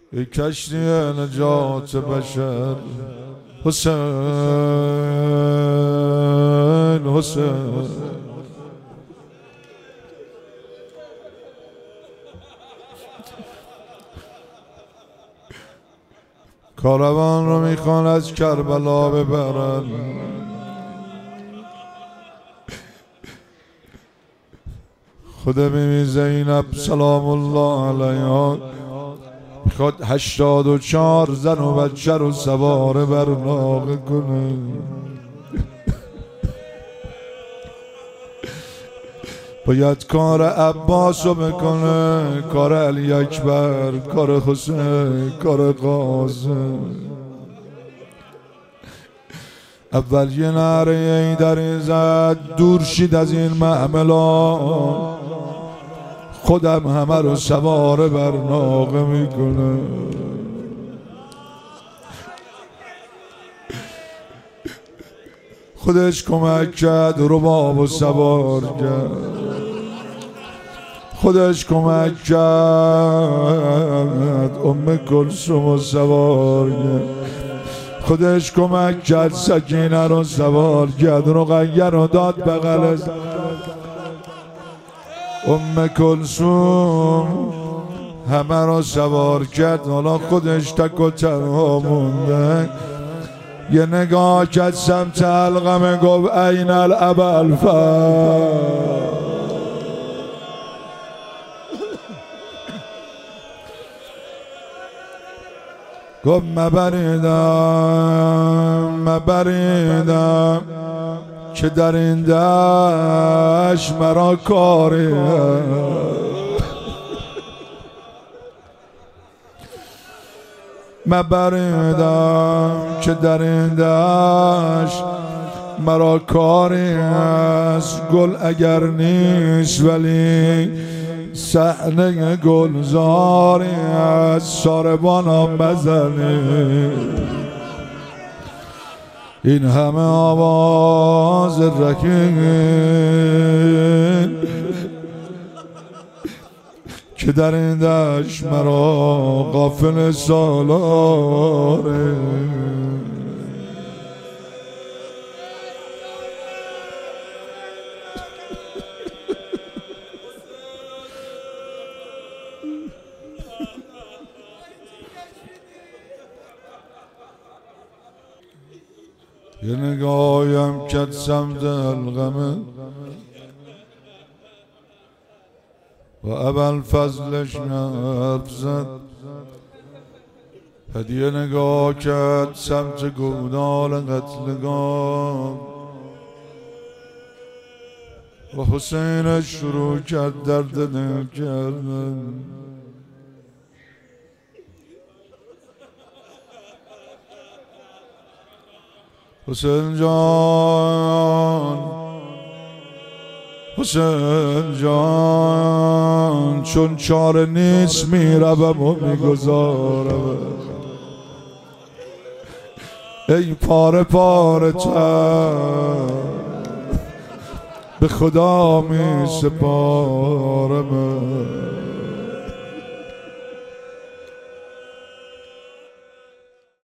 ای کشتی نجات بشر حسین حسین. کاروان رو میخوان از کربلا ببرن، خود بیبی زینب سلام الله علیها میخواد 84 زن و بچه رو سوار بر ناقه کنه. باید کار عباس رو بکنه، کار علی اکبر، کار حسین، کار قاسم. اول یه نعره ایدری زد دور شید از این معاملات، خودم همه رو سوار بر ناقه میکنه. خودش کمک کرد رباب و سوار کرد، خودش کمک کرد ام کلثوم و سوار کرد، خودش کمک کرد سکینه رو سوار کرد، رقیه رو داد بغل ام کلثوم، همه رو سوار کرد. حالا خودش تک و تنها مونده. یه نگاه کرد سمت علقمه گفت این الابوالفضل. گفت مبریدم که در این دشت مرا کاری، مبریدم که در این دشت مرا کاری است. گل اگر نیست ولی صحنه گلزاری است، ساربانم بزنی این همه آواز رکین که در این دشت مرا غافل سالاره. یه نگاهیم کرد سمت علقمه و ابوالفضلش حرف زد. هدیه نگاه کرد سمت گودال قتلگاه و حسینش شروع کرد درد دل کردن. حسین جان، حسین جان، چون چاره نیست میروم و میگذارم. ای پاره پاره تر به خدا می سپارم.